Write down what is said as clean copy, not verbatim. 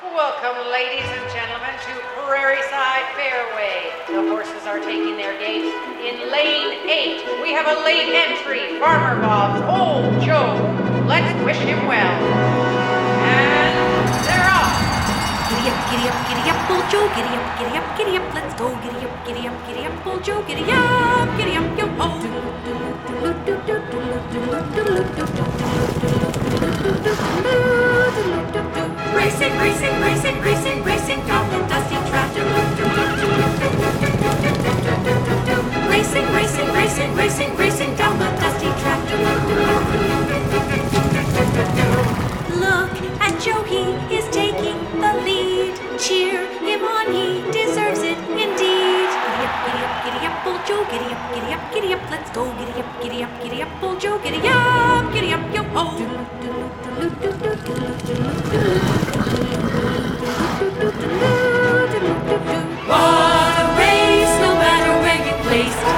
Welcome, ladies and gentlemen, to Prairie Side Fairway. The horses are taking their gates in lane 8. We have a late entry, Farmer Bob's Old Joe. Let's wish him well. And they're off. Giddy up, Old Joe, giddy up, let's go. Giddy up, Old Joe, giddy up, yo ho. Racing down the dusty track. Racing down the dusty track. Look at Joe, he is taking the lead. Cheer him on, he deserves it indeed. Giddy up, Old Joe, giddy up, let's go. Giddy up, Old Joe, giddy up, yo ho. What a race, no matter where you place.